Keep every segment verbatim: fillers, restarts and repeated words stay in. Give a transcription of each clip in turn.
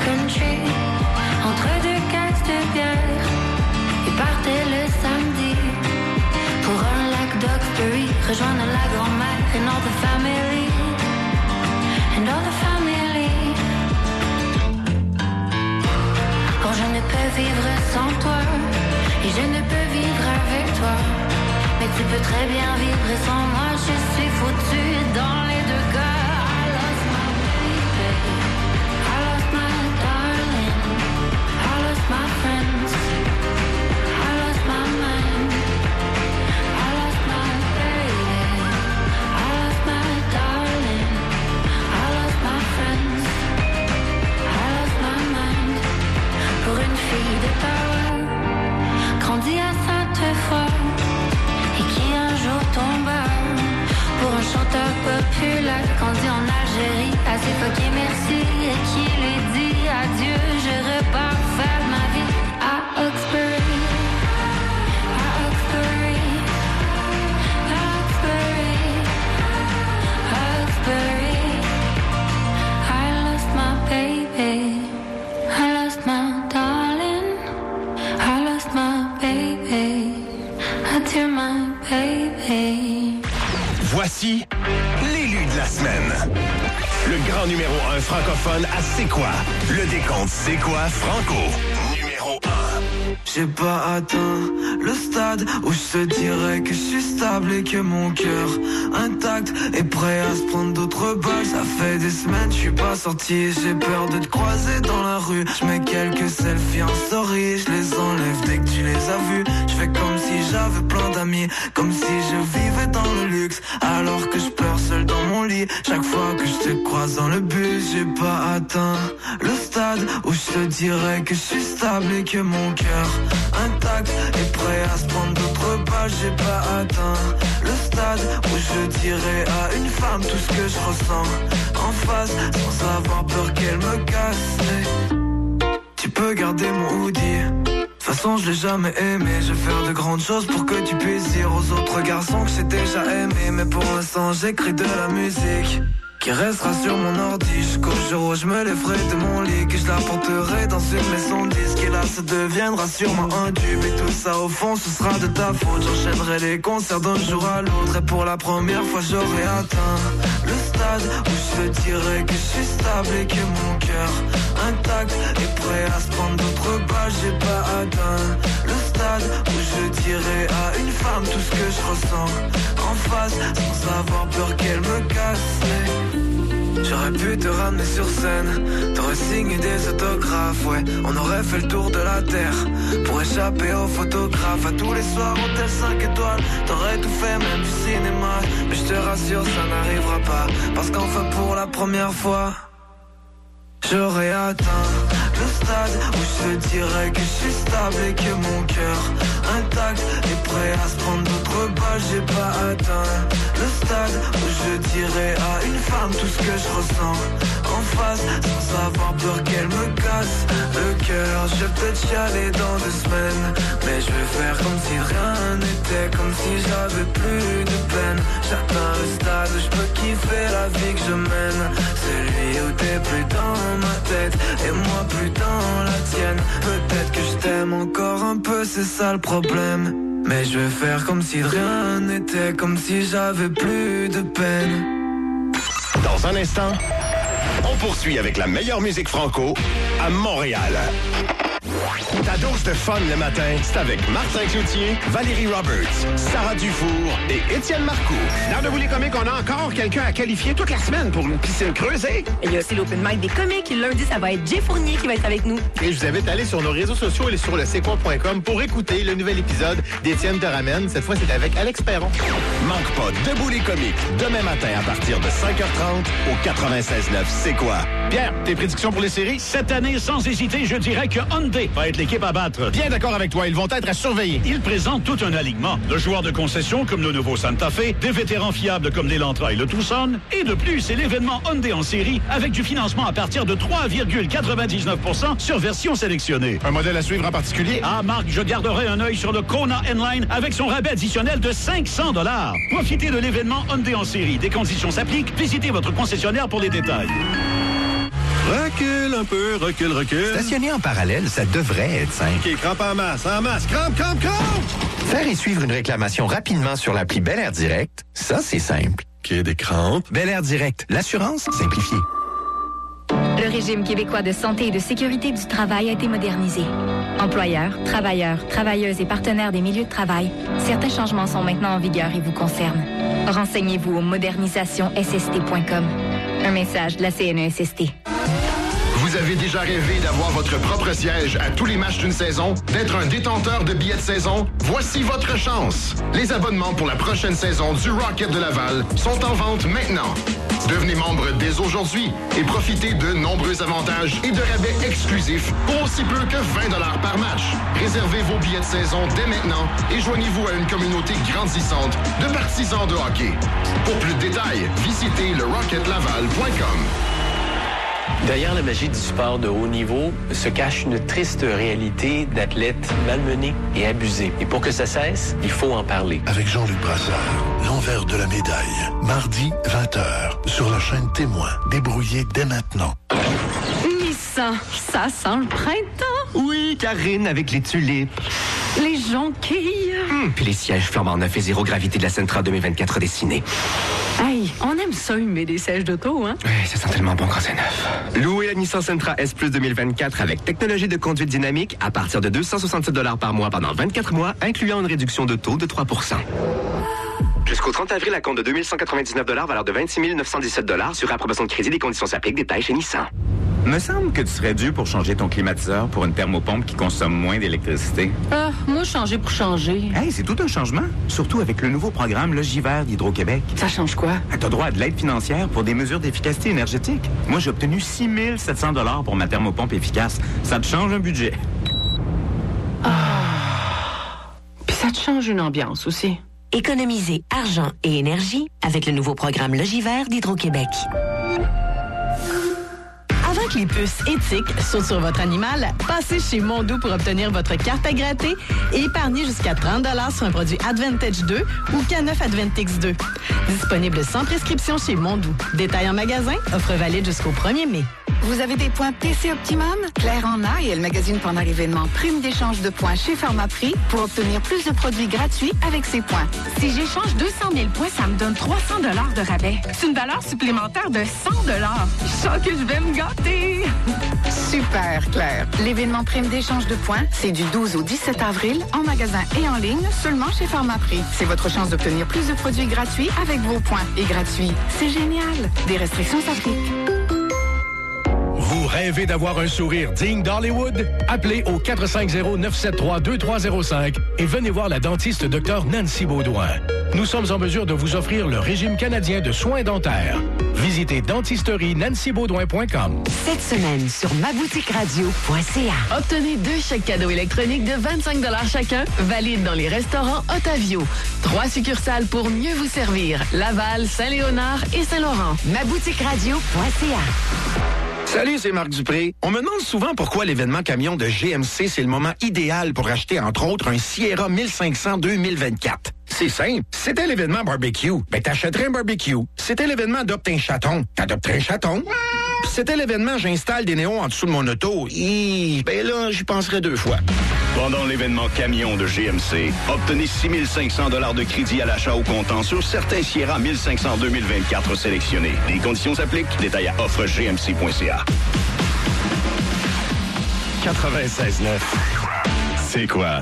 country, entre deux caisses de bière. Ils partaient le samedi pour un lac d'Oxbury, rejoindre la grand-mère and all the family, and all the family. Oh, je ne peux vivre sans toi, et je ne peux vivre avec toi. Mais tu peux très bien vivre sans moi, je suis foutue dans les deux cas. I lost my baby, I lost my darling, I lost my friends, I lost my mind, I lost my baby, I lost my darling, I lost my friends, I lost my mind. Pour une fille de power, grandie à Sainte-Foy, et qui un jour tomba pour un chanteur populaire, grandi en Algérie, assez fucké merci, et qui lui dit adieu, je repars faire ma vie à Oxbury, à Oxbury, à Oxbury, à Oxbury. I lost my baby, I lost my darling, I lost my baby, adieu my baby. Voici l'élu de la semaine. Le grand numéro un francophone à C'est quoi? Le décompte C'est quoi Franco? Numéro un. J'ai pas atteint le stade où je te dirais que je suis stable et que mon cœur intact est prêt à se prendre d'autres balles. Ça fait des semaines je suis pas sorti, j'ai peur de te croiser dans la rue. Je mets quelques selfies en story, je les enlève dès que tu les as vus. Je fais comme si j'avais plein d'amis, comme si je vivais dans le luxe, alors que je pleure seul dans mon lit. Chaque fois que je te croise dans le bus, j'ai pas atteint le stade où je te dirais que je suis stable et que mon cœur intact et prêt à se prendre d'autres balles. J'ai pas atteint le stade où je dirais à une femme tout ce que je ressens en face, sans avoir peur qu'elle me casse. Mais tu peux garder mon hoodie, de toute façon je l'ai jamais aimé. Je vais faire de grandes choses pour que tu puisses dire aux autres garçons que j'ai déjà aimé. Mais pour l'instant j'écris de la musique qui restera sur mon ordi jusqu'au jour où je me lèverai de mon lit, que je la porterai dans une maison disque. Et là ça deviendra sûrement un tube, et tout ça au fond ce sera de ta faute. J'enchaînerai les concerts d'un jour à l'autre, et pour la première fois j'aurai atteint le stade où je te dirais que je suis stable et que mon cœur intact est prêt à se prendre d'autres balles. J'ai pas atteint le stade où je dirais à une femme tout ce que je ressens en face, sans avoir peur qu'elle me casse. J'aurais pu te ramener sur scène, t'aurais signé des autographes, ouais. On aurait fait le tour de la terre pour échapper aux photographes. À tous les soirs, hôtel cinq étoiles, t'aurais tout fait, même du cinéma. Mais je te rassure, ça n'arrivera pas, parce qu'enfin pour la première fois j'aurais atteint le stade où je te dirais que je suis stable et que mon cœur intact est prêt à se prendre d'autres balles. J'ai pas atteint le stade où je dirais à une femme tout ce que je ressens en face, sans avoir peur qu'elle me casse le cœur. Je vais peut-être chialer dans deux semaines, mais je vais faire comme si rien n'était, comme si j'avais plus de peine. J'atteins le stade où je peux kiffer la vie que je mène, celui où t'es plus dans ma tête et moi plus dans la tienne. Peut-être que je t'aime encore un peu, c'est ça le problème, mais je vais faire comme si rien n'était, comme si j'avais plus de peine. Dans un instant, on poursuit avec la meilleure musique franco à Montréal. Ta dose de fun le matin, c'est avec Martin Cloutier, Valérie Roberts, Sarah Dufour et Étienne Marcoux. Dans Debout les comiques, on a encore quelqu'un à qualifier toute la semaine pour une piscine creusée. Il y a aussi l'open mic des comiques. Lundi, ça va être Jay Fournier qui va être avec nous. Et je vous invite à aller sur nos réseaux sociaux et sur le c'est quoi point com pour écouter le nouvel épisode d'Étienne te ramène. Cette fois, c'est avec Alex Perron. Manque pas Debout les comiques, demain matin à partir de cinq heures trente au quatre-vingt-seize neuf C'est quoi? Pierre, tes prédictions pour les séries? Cette année, sans hésiter, je dirais que Hyundai va être l'équipe à battre. Bien d'accord avec toi, ils vont être à surveiller. Ils présentent tout un alignement de joueurs de concession comme le nouveau Santa Fe, des vétérans fiables comme l'Elantra et le Tucson, et de plus, c'est l'événement Hyundai en série avec du financement à partir de trois virgule quatre-vingt-dix-neuf pour cent sur version sélectionnée. Un modèle à suivre en particulier? Ah, Marc, je garderai un œil sur le Kona N-Line avec son rabais additionnel de cinq cents dollars. Profitez de l'événement Hyundai en série. Des conditions s'appliquent. Visitez votre concessionnaire pour les détails. Recule un peu, recule, recule. Stationner en parallèle, ça devrait être simple. OK, crampe en masse, en masse, crampe, crampe, crampe! Faire et suivre une réclamation rapidement sur l'appli Bel Air Direct, ça, c'est simple. OK, des crampes. Bel Air Direct, l'assurance simplifiée. Le régime québécois de santé et de sécurité du travail a été modernisé. Employeurs, travailleurs, travailleuses et partenaires des milieux de travail, certains changements sont maintenant en vigueur et vous concernent. Renseignez-vous au modernisation s s t point com. Un message de la C N E S S T. Vous avez déjà rêvé d'avoir votre propre siège à tous les matchs d'une saison, d'être un détenteur de billets de saison? Voici votre chance! Les abonnements pour la prochaine saison du Rocket de Laval sont en vente maintenant. Devenez membre dès aujourd'hui et profitez de nombreux avantages et de rabais exclusifs pour aussi peu que vingt dollars par match. Réservez vos billets de saison dès maintenant et joignez-vous à une communauté grandissante de partisans de hockey. Pour plus de détails, visitez le rocket laval point com. Derrière la magie du sport de haut niveau se cache une triste réalité d'athlètes malmenés et abusés. Et pour que ça cesse, il faut en parler. Avec Jean-Luc Brassard, l'envers de la médaille. Mardi, vingt heures, sur la chaîne Témoin. Débrouillez dès maintenant. Nissan, ça sent le printemps. Oui, Karine, avec les tulipes. Les jonquilles. Hum, puis les sièges flambant neuf et zéro gravité de la Sentra deux mille vingt-quatre dessinés. Hey, on aime ça, humer des sièges d'auto, hein? Oui, ça sent tellement bon quand c'est neuf. Louez la Nissan Sentra S Plus deux mille vingt-quatre avec technologie de conduite dynamique à partir de deux cent soixante-sept dollars par mois pendant vingt-quatre mois, incluant une réduction de taux de trois pour cent. Jusqu'au trente avril, à compte de deux mille cent quatre-vingt-dix-neuf dollars, valeur de vingt-six mille neuf cent dix-sept dollars sur approbation de crédit. Des conditions s'appliquent. Détails chez Nissan. Me semble que tu serais dû pour changer ton climatiseur pour une thermopompe qui consomme moins d'électricité. Ah, moi, changer pour changer. Hey, c'est tout un changement. Surtout avec le nouveau programme Logivert d'Hydro-Québec. Ça change quoi? Tu as droit à de l'aide financière pour des mesures d'efficacité énergétique. Moi, j'ai obtenu six mille sept cents dollars pour ma thermopompe efficace. Ça te change un budget. Ah. Puis ça te change une ambiance aussi. Économisez argent et énergie avec le nouveau programme Logivert d'Hydro-Québec. Avant que les puces éthiques sautent sur votre animal, passez chez Mondou pour obtenir votre carte à gratter et épargner jusqu'à trente dollars sur un produit Advantage deux ou K neuf Advantix deux. Disponible sans prescription chez Mondou. Détail en magasin, offre valide jusqu'au premier mai. Vous avez des points P C Optimum? Claire en a et elle magasine pendant l'événement Prime d'échange de points chez Pharmaprix pour obtenir plus de produits gratuits avec ses points. Si j'échange deux cent mille points, ça me donne trois cents dollars de rabais. C'est une valeur supplémentaire de cent dollars. Je sens que je vais me gâter. Super, Claire. L'événement Prime d'échange de points, c'est du douze au dix-sept avril en magasin et en ligne seulement chez Pharmaprix. C'est votre chance d'obtenir plus de produits gratuits avec vos points. Et gratuits, c'est génial. Des restrictions s'appliquent. Vous rêvez d'avoir un sourire digne d'Hollywood? Appelez au quatre cinq zéro, neuf sept trois, deux trois zéro cinq et venez voir la dentiste Dr Nancy Baudouin. Nous sommes en mesure de vous offrir le régime canadien de soins dentaires. Visitez dentisterie nancy baudouin point com. Cette semaine sur ma boutique radio point c a. Obtenez deux chèques cadeaux électroniques de vingt-cinq dollars chacun, valides dans les restaurants Otavio. Trois succursales pour mieux vous servir. Laval, Saint-Léonard et Saint-Laurent. ma boutique radio point c a. Salut, c'est Marc Dupré. On me demande souvent pourquoi l'événement camion de G M C, c'est le moment idéal pour acheter, entre autres, un Sierra mille cinq cents deux mille vingt-quatre. C'est simple. C'était l'événement barbecue, ben t'achèterais un barbecue. C'était l'événement adopte un chaton, t'adopterais un chaton. Puis c'était l'événement j'installe des néons en dessous de mon auto. Hi, ben là, j'y penserais deux fois. Pendant l'événement camion de G M C, obtenez six mille cinq cents dollars de crédit à l'achat au comptant sur certains Sierra mille cinq cents deux mille vingt-quatre sélectionnés. Les conditions s'appliquent. Détail à offre g m c point c a. quatre-vingt-seize neuf. C'est quoi?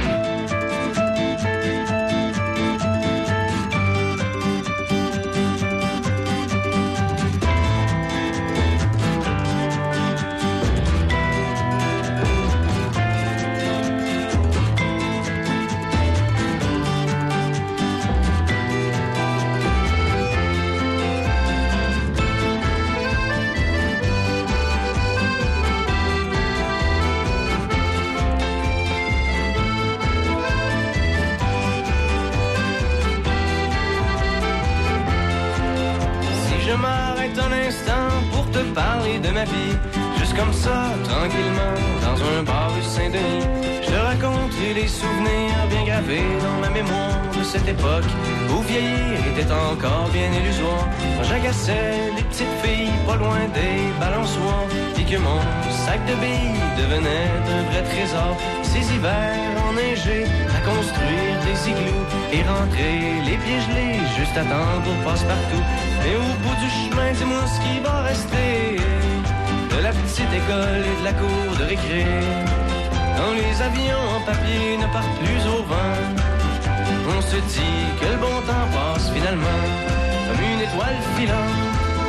De ma vie, juste comme ça, tranquillement, dans un bar rue Saint-Denis. Je te raconterai les souvenirs bien gravés gravé dans ma mémoire de cette époque où vieillir était encore bien illusoire. Quand j'agaçais les petites filles pas loin des balançoires et que mon sac de billes devenait un vrai trésor. Ces hivers enneigés à construire des igloos et rentrer les pieds gelés juste à temps pour passe-partout. Mais au bout du chemin, dis-moi ce qui va rester de la petite école et de la cour de récré. Quand les avions en papier ne partent plus au vent, on se dit que le bon temps passe finalement comme une étoile filante.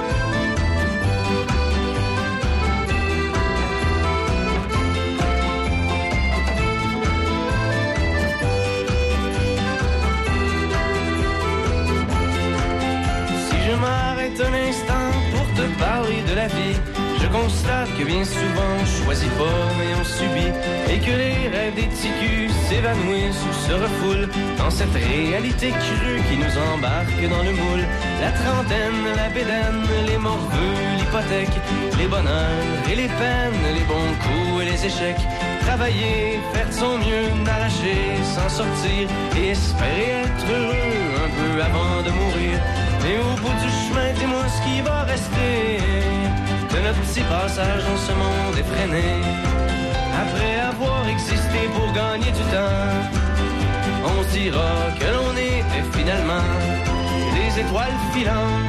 Si je m'arrête un instant pour te parler de la vie, je constate que bien souvent on choisit pas mais on subit, et que les rêves des ticus s'évanouissent ou se refoulent dans cette réalité crue qui nous embarque dans le moule. La trentaine, la bédaine, les morveux, l'hypothèque, les bonheurs et les peines, les bons coups et les échecs. Travailler, faire de son mieux, n'arracher, s'en sortir et espérer être heureux un peu avant de mourir. Mais au bout du chemin, dis-moi ce qui va rester de notre petit passage dans ce monde effréné. Après avoir existé pour gagner du temps, on se dira que l'on était finalement des étoiles filantes.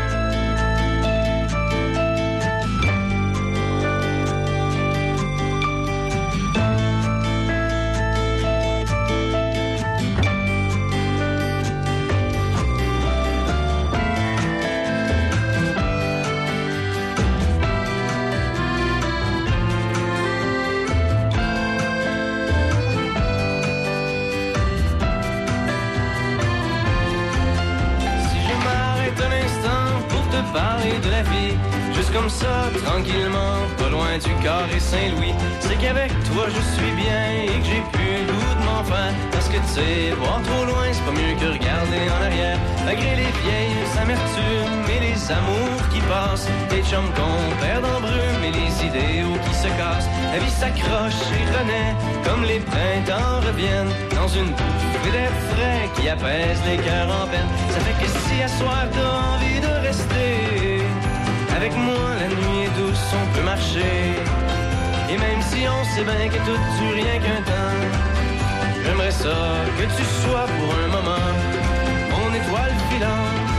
Parler de la vie, juste comme ça, tranquillement, pas loin du carré Saint-Louis. C'est qu'avec toi je suis bien et que j'ai plus le goût de m'en faire. Parce que tu sais, voir trop loin, c'est pas mieux que regarder en arrière. Malgré les vieilles amertumes et les amours qui passent, les chums qu'on perd en brume et les idéaux qui se cassent. La vie s'accroche et renaît, comme les printemps reviennent, dans une bouffée d'air frais qui apaise les cœurs en peine. Ça fait que si à soir t'as envie de rester avec moi, la nuit est douce, on peut marcher. Et même si on sait bien que tout dure rien qu'un temps, j'aimerais ça que tu sois pour un moment mon étoile filante.